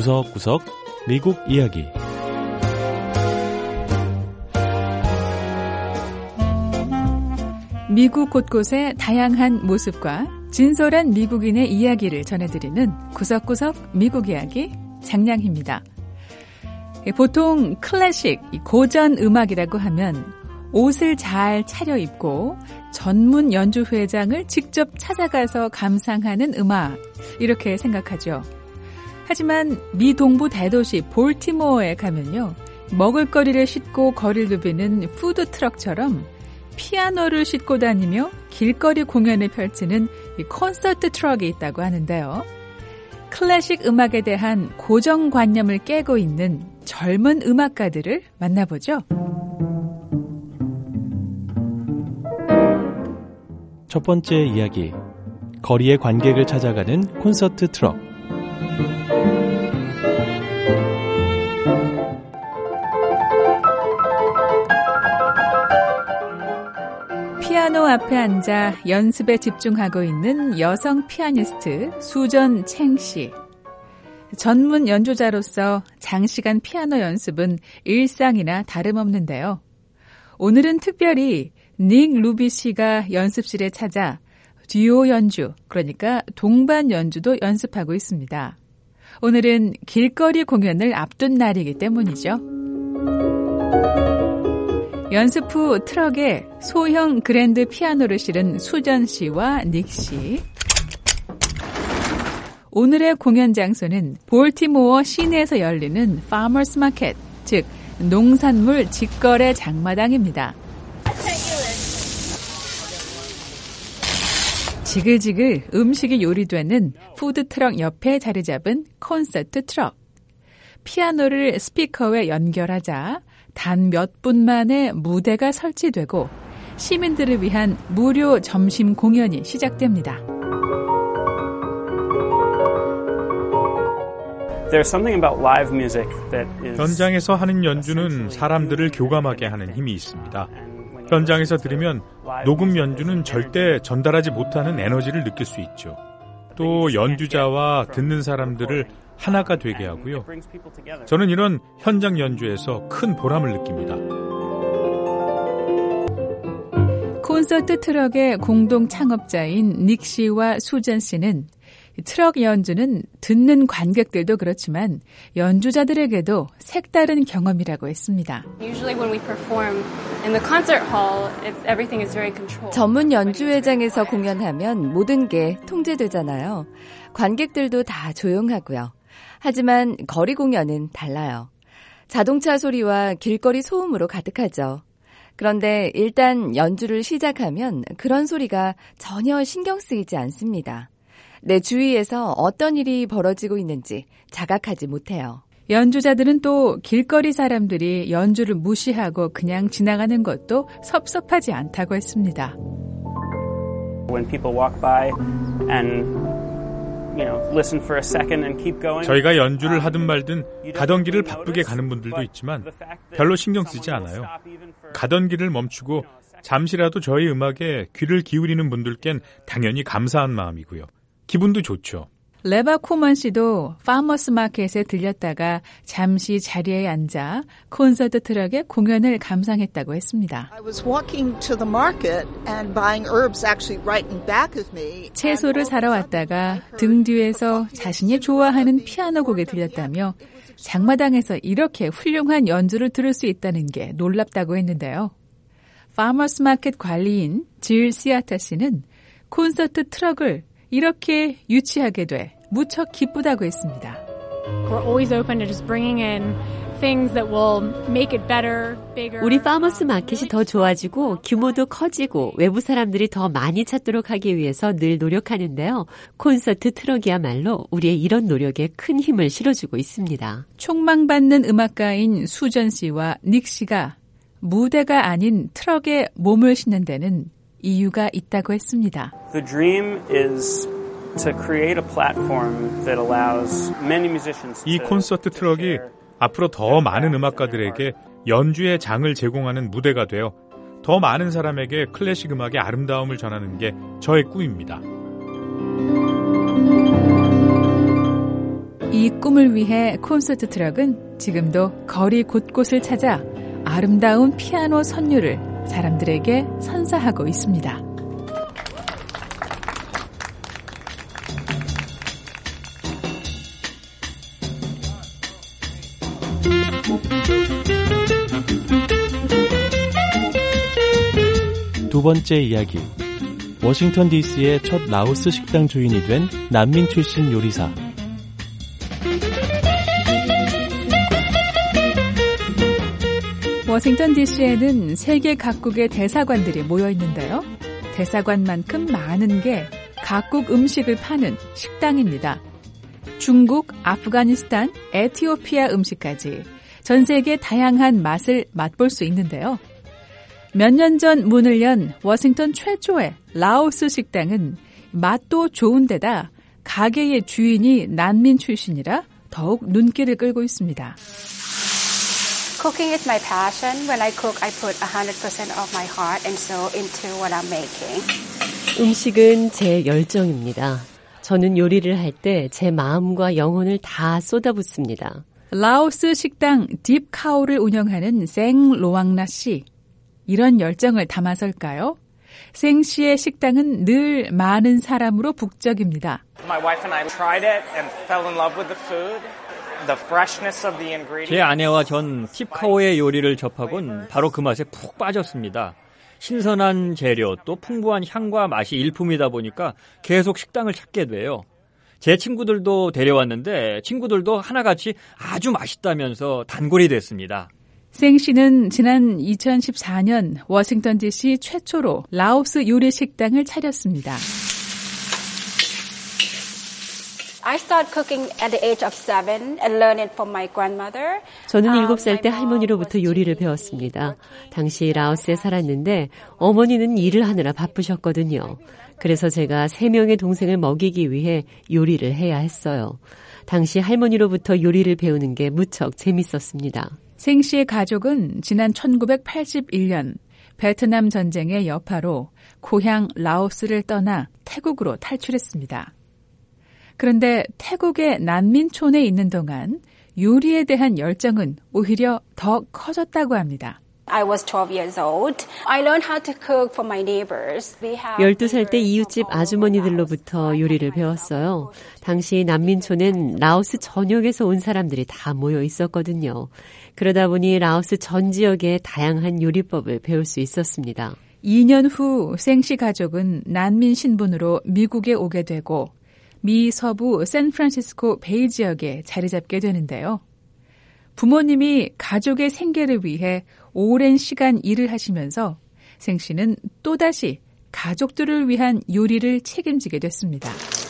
구석구석 미국 이야기. 미국 곳곳의 다양한 모습과 진솔한 미국인의 이야기를 전해드리는 구석구석 미국 이야기 장량희입니다. 보통 클래식, 고전 음악이라고 하면 옷을 잘 차려입고 전문 연주회장을 직접 찾아가서 감상하는 음악, 이렇게 생각하죠. 하지만 미 동부 대도시 볼티모어에 가면요, 먹을거리를 싣고 거리를 누비는 푸드트럭처럼 피아노를 싣고 다니며 길거리 공연을 펼치는 콘서트 트럭이 있다고 하는데요. 클래식 음악에 대한 고정관념을 깨고 있는 젊은 음악가들을 만나보죠. 첫 번째 이야기, 거리의 관객을 찾아가는 콘서트 트럭. 피아노 앞에 앉아 연습에 집중하고 있는 여성 피아니스트 수전 챙 씨. 전문 연주자로서 장시간 피아노 연습은 일상이나 다름없는데요. 오늘은 특별히 닉 루비 씨가 연습실에 찾아 듀오 연주, 그러니까 동반 연주도 연습하고 있습니다. 오늘은 길거리 공연을 앞둔 날이기 때문이죠. 연습 후 트럭에 소형 그랜드 피아노를 실은 수전 씨와 닉 씨. 오늘의 공연 장소는 볼티모어 시내에서 열리는 파머스 마켓, 즉 농산물 직거래 장마당입니다. 지글지글 음식이 요리되는 푸드트럭 옆에 자리 잡은 콘서트 트럭. 피아노를 스피커에 연결하자 단 몇 분 만에 무대가 설치되고 시민들을 위한 무료 점심 공연이 시작됩니다. 현장에서 하는 연주는 사람들을 교감하게 하는 힘이 있습니다. 현장에서 들으면 녹음 연주는 절대 전달하지 못하는 에너지를 느낄 수 있죠. 또 연주자와 듣는 사람들을 하나가 되게 하고요. 저는 이런 현장 연주에서 큰 보람을 느낍니다. 콘서트 트럭의 공동 창업자인 닉 씨와 수전 씨는 트럭 연주는 듣는 관객들도 그렇지만 연주자들에게도 색다른 경험이라고 했습니다. 전문 연주회장에서 공연하면 모든 게 통제되잖아요. 관객들도 다 조용하고요. 하지만 거리 공연은 달라요. 자동차 소리와 길거리 소음으로 가득하죠. 그런데 일단 연주를 시작하면 그런 소리가 전혀 신경 쓰이지 않습니다. 내 주위에서 어떤 일이 벌어지고 있는지 자각하지 못해요. 연주자들은 또 길거리 사람들이 연주를 무시하고 그냥 지나가는 것도 섭섭하지 않다고 했습니다. When people walk by and 저희가 연주를 하든 말든 가던 길을 바쁘게 가는 분들도 있지만 별로 신경 쓰지 않아요. 가던 길을 멈추고 잠시라도 저희 음악에 귀를 기울이는 분들께는 당연히 감사한 마음이고요. 기분도 좋죠. 레바 코먼 씨도 파머스 마켓에 들렸다가 잠시 자리에 앉아 콘서트 트럭의 공연을 감상했다고 했습니다. 채소를 사러 왔다가 등 뒤에서 자신이 좋아하는 피아노 곡에 들렸다며 장마당에서 이렇게 훌륭한 연주를 들을 수 있다는 게 놀랍다고 했는데요. 파머스 마켓 관리인 질 시아타 씨는 콘서트 트럭을 이렇게 유치하게 돼 무척 기쁘다고 했습니다. 우리 파머스 마켓이 더 좋아지고 규모도 커지고 외부 사람들이 더 많이 찾도록 하기 위해서 늘 노력하는데요. 콘서트 트럭이야말로 우리의 이런 노력에 큰 힘을 실어주고 있습니다. 촉망받는 음악가인 수전 씨와 닉 씨가 무대가 아닌 트럭에 몸을 싣는 데는 이유가 있다고 했습니다. The dream is to create a platform that allows many musicians 이 콘서트 트럭이 앞으로 더 많은 음악가들에게 연주의 장을 제공하는 무대가 되어 더 많은 사람에게 클래식 음악의 아름다움을 전하는 게 저의 꿈입니다. 이 꿈을 위해 콘서트 트럭은 지금도 거리 곳곳을 찾아 아름다운 피아노 선율을 사람들에게 선사하고 있습니다. 두 번째 이야기. 워싱턴 DC의 첫 라오스 식당 주인이 된 난민 출신 요리사. 워싱턴 DC에는 세계 각국의 대사관들이 모여 있는데요. 대사관만큼 많은 게 각국 음식을 파는 식당입니다. 중국, 아프가니스탄, 에티오피아 음식까지 전 세계 다양한 맛을 맛볼 수 있는데요. 몇 년 전 문을 연 워싱턴 최초의 라오스 식당은 맛도 좋은 데다 가게의 주인이 난민 출신이라 더욱 눈길을 끌고 있습니다. Cooking is my passion. When I cook, I put 100% of my heart and soul into what I'm making. 음식은 제 열정입니다. 저는 요리를 할 때 제 마음과 영혼을 다 쏟아붓습니다. 라오스 식당 딥카오를 운영하는 생 로왕나 씨. 이런 열정을 담아설까요? 생 씨의 식당은 늘 많은 사람으로 북적입니다. My wife and I tried it and fell in love with the food. The freshness of the ingredients. 제 아내와 전 팁카오의 요리를 접하곤 바로 그 맛에 푹 빠졌습니다. 신선한 재료 또 풍부한 향과 맛이 일품이다 보니까 계속 식당을 찾게 돼요. 제 친구들도 데려왔는데 친구들도 하나같이 아주 맛있다면서 단골이 됐습니다. 생 씨는 지난 2014년 워싱턴 DC 최초로 라오스 요리 식당을 차렸습니다. I started cooking at the age of 7 and learned it from my grandmother. 저는 7살 때 할머니로부터 요리를 배웠습니다. 당시 라오스에 살았는데 어머니는 일을 하느라 바쁘셨거든요. 그래서 제가 3명의 동생을 먹이기 위해 요리를 해야 했어요. 당시 할머니로부터 요리를 배우는 게 무척 재밌었습니다. 생 씨의 가족은 지난 1981년 베트남 전쟁의 여파로 고향 라오스를 떠나 태국으로 탈출했습니다. 그런데 태국의 난민촌에 있는 동안 요리에 대한 열정은 오히려 더 커졌다고 합니다. I was 12 years old. I learned how to cook for my neighbors. 12살 때 이웃집 아주머니들로부터 요리를 배웠어요. 당시 난민촌엔 라오스 전역에서 온 사람들이 다 모여 있었거든요. 그러다 보니 라오스 전 지역의 다양한 요리법을 배울 수 있었습니다. 2년 후 생 씨 가족은 난민 신분으로 미국에 오게 되고 미 서부 샌프란시스코 베이 지역에 자리 잡게 되는데요. 부모님이 가족의 생계를 위해 오랜 시간 일을 하시면서 생 씨는 또다시 가족들을 위한 요리를 책임지게 됐습니다.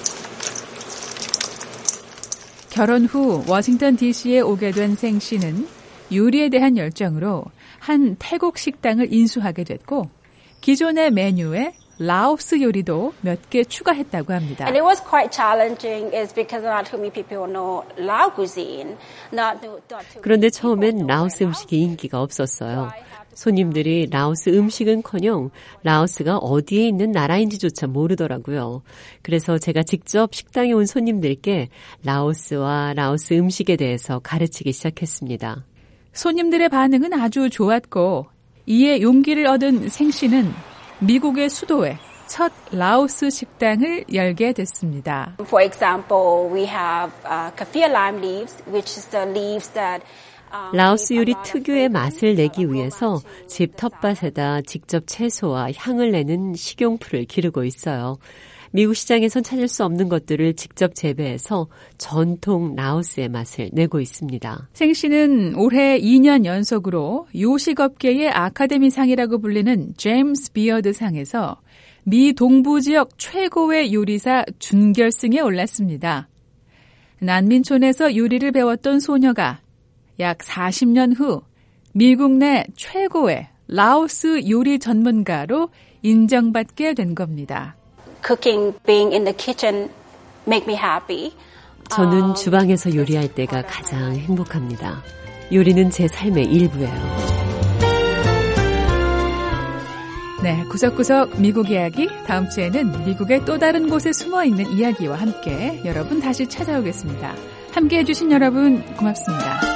결혼 후 워싱턴 DC에 오게 된 생 씨는 요리에 대한 열정으로 한 태국 식당을 인수하게 됐고 기존의 메뉴에 라오스 요리도 몇 개 추가했다고 합니다. And it was quite challenging is because not too many people know Lao cuisine. 그런데 처음엔 라오스 음식이 인기가 없었어요. 손님들이 라오스 음식은커녕 라오스가 어디에 있는 나라인지조차 모르더라고요. 그래서 제가 직접 식당에 온 손님들께 라오스와 라오스 음식에 대해서 가르치기 시작했습니다. 손님들의 반응은 아주 좋았고 이에 용기를 얻은 생 씨는 미국의 수도에 첫 라오스 식당을 열게 됐습니다. For example, we have kaffir lime leaves, which is the leaves that 라오스 요리 특유의 맛을 내기 위해서 집 텃밭에다 직접 채소와 향을 내는 식용풀을 기르고 있어요. 미국 시장에선 찾을 수 없는 것들을 직접 재배해서 전통 라오스의 맛을 내고 있습니다. 생 씨는 올해 2년 연속으로 요식업계의 아카데미상이라고 불리는 제임스 비어드 상에서 미 동부 지역 최고의 요리사 준결승에 올랐습니다. 난민촌에서 요리를 배웠던 소녀가 약 40년 후 미국 내 최고의 라오스 요리 전문가로 인정받게 된 겁니다. Cooking, being in the kitchen make me happy. 저는 주방에서 요리할 때가 가장 행복합니다. 요리는 제 삶의 일부예요. 네, 구석구석 미국 이야기. 다음 주에는 미국의 또 다른 곳에 숨어있는 이야기와 함께 여러분 다시 찾아오겠습니다. 함께해 주신 여러분 고맙습니다.